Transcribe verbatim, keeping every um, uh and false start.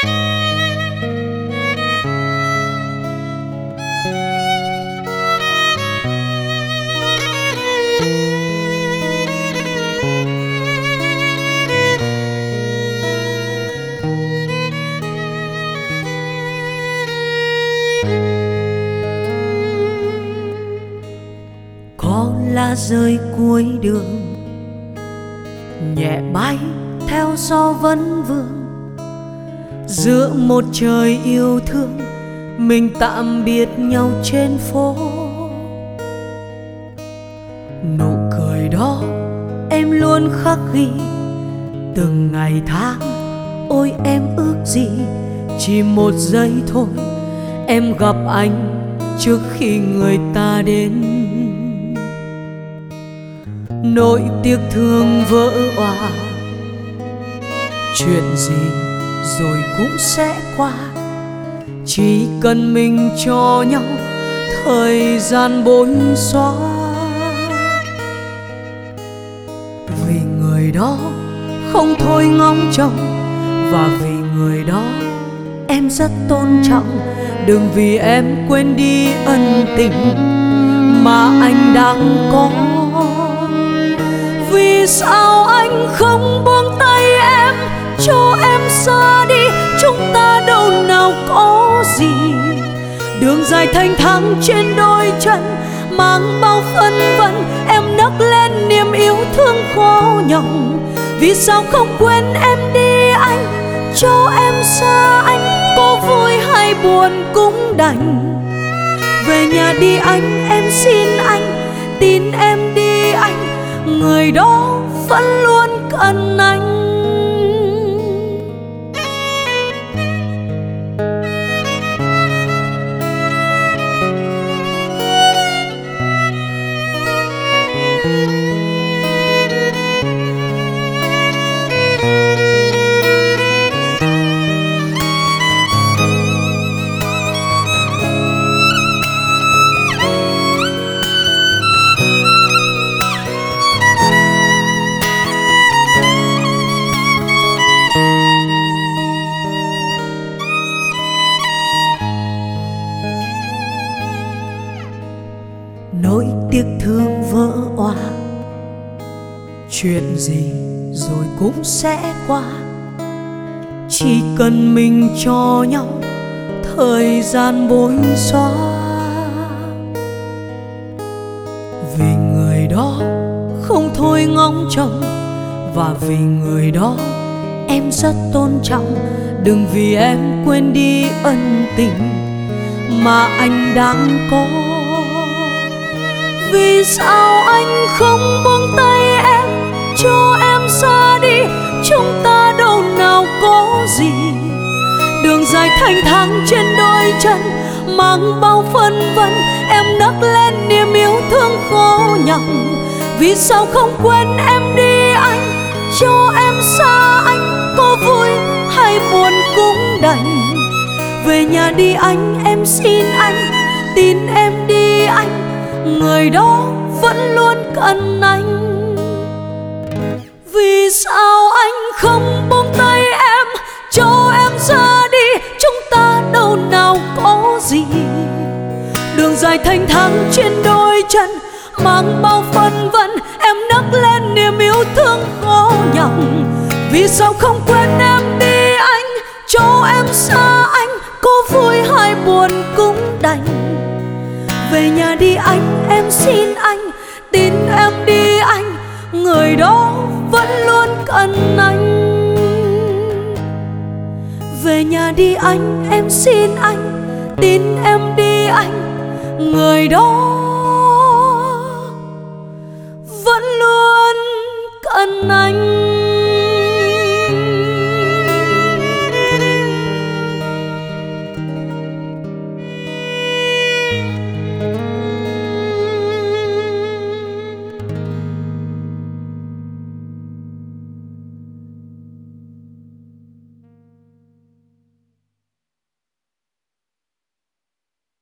Lá rơi cuối đường nhẹ bay theo gió vấn vương, giữa một trời yêu thương mình tạm biệt nhau trên phố. Nụ cười đó em luôn khắc ghi từng ngày tháng. Ôi em ước gì chỉ một giây thôi em gặp anh trước khi người ta đến. Nỗi tiếc thương vỡ òa, chuyện gì rồi cũng sẽ qua. Chỉ cần mình cho nhau thời gian bối xóa. Vì người đó không thôi ngóng trông, và vì người đó em rất tôn trọng. Đừng vì em quên đi ân tình mà anh đang có. Vì sao anh không buông tay em, cho em xa đi, chúng ta đâu nào có gì. Đường dài thanh thang trên đôi chân, mang bao phân vân, em nấc lên niềm yêu thương khó nhọc. Vì sao không quên em đi anh, cho em xa anh, có vui hay buồn cũng đành. Về nhà đi anh, em xin anh, tin em đi anh, người đó vẫn luôn cần anh. Nỗi tiếc thương vỡ òa, chuyện gì rồi cũng sẽ qua. Chỉ cần mình cho nhau thời gian bối xóa. Vì người đó không thôi ngóng trông, và vì người đó em rất tôn trọng. Đừng vì em quên đi ân tình mà anh đang có. Vì sao anh không buông tay em, cho em xa đi, chúng ta đâu nào có gì. Đường dài thanh thang trên đôi chân, mang bao phân vân, em nấc lên niềm yêu thương khó nhọc. Vì sao không quên em đi anh, cho em xa anh, có vui hay buồn cũng đành. Về nhà đi anh, em xin anh, tin em đi anh, người đó vẫn luôn cần anh. Vì sao anh không buông tay em, cho em ra đi, chúng ta đâu nào có gì. Đường dài thanh thang trên đôi chân, mang bao phân vân, em nấc lên niềm yêu thương khó nhọc. Vì sao không quên em đi anh, cho em xa anh, có vui hay buồn cũng đành. Về nhà đi anh, em xin anh, tin em đi anh, người đó vẫn luôn cần anh. Về nhà đi anh, em xin anh, tin em đi anh, người đó vẫn luôn cần anh.